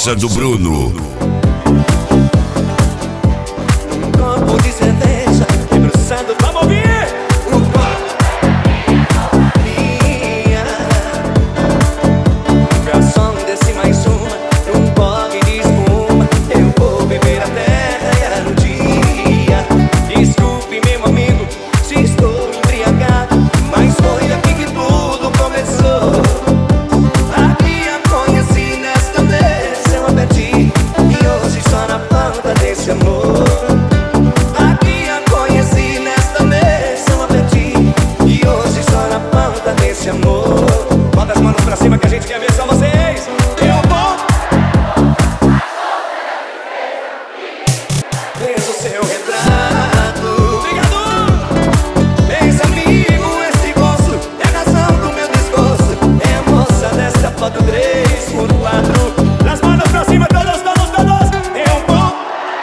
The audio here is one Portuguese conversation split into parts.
Força do Bruno. Um copo de cerveja, debruçado, vamos ouvir! Garçom, desce mais uma, num pogue de espuma. Eu vou beber até raiar o dia. Desculpe, meu amigo, se estou embriagado, mas foi aqui que tudo começou. Aqui a conheci, nesta vez eu a perdi, e hoje só na ponta desse amor. Aqui a conheci, nesta vez eu a perdi, e hoje só na ponta desse amor. Bota as manos pra cima que a gente quer ver só vocês. Eu vou vejo seu retrato. Obrigado! Ex-amigo, esse gosto é a razão do meu desgosto. É a moça dessa foto 3x4. As manos pra cima, todos, todos, todos. Eu vou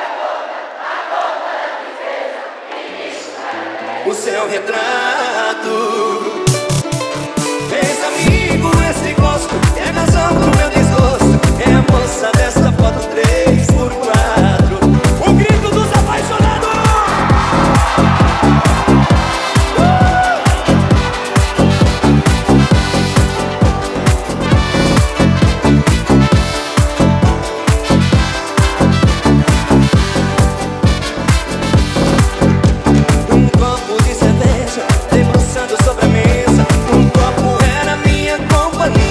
o seu retrato. Ex-amigo, esse gosto é a razão do meu desgosto. É a moça dessa foto 3x4. O grito dos apaixonados. Um copo de cerveja debruçando sobre a mesa. Um copo era minha companhia.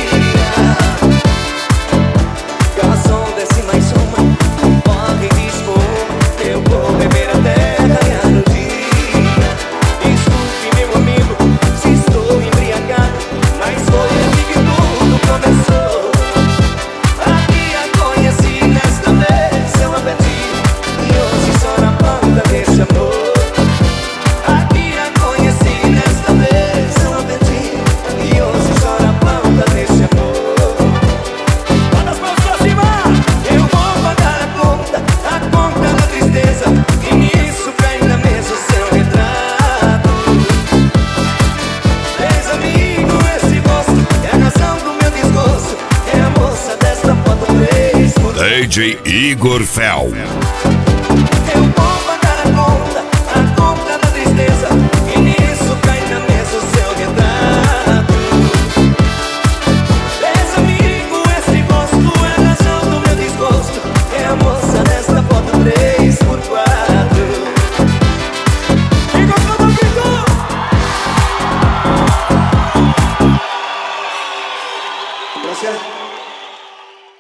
Garçom, desce mais uma, um pogue de espuma. Eu vou beber até raiar o dia. Desculpe, meu amigo, se estou embriagado, mas foi aqui que tudo começou. Aqui a conheci, nesta vez eu a perdi, e hoje só na ponta desse amor. Aqui a conheci, nesta vez eu a perdi, e hoje só na ponta desse amor. Bota as mãos pra cima! Eu vou pagar a conta da tristeza, e nisso cai na mesa o seu retrato. Ex-amigo, esse gosto é a razão do meu desgosto. É a moça desta foto 3x4. DJ Igor Fel. Eu vou pagar a conta da tristeza, e nisso cai na mesa o seu retrato. Ex-amigo, esse gosto é a razão do meu desgosto. É a moça desta foto 3x4. Quem gostou do grito? Gracias.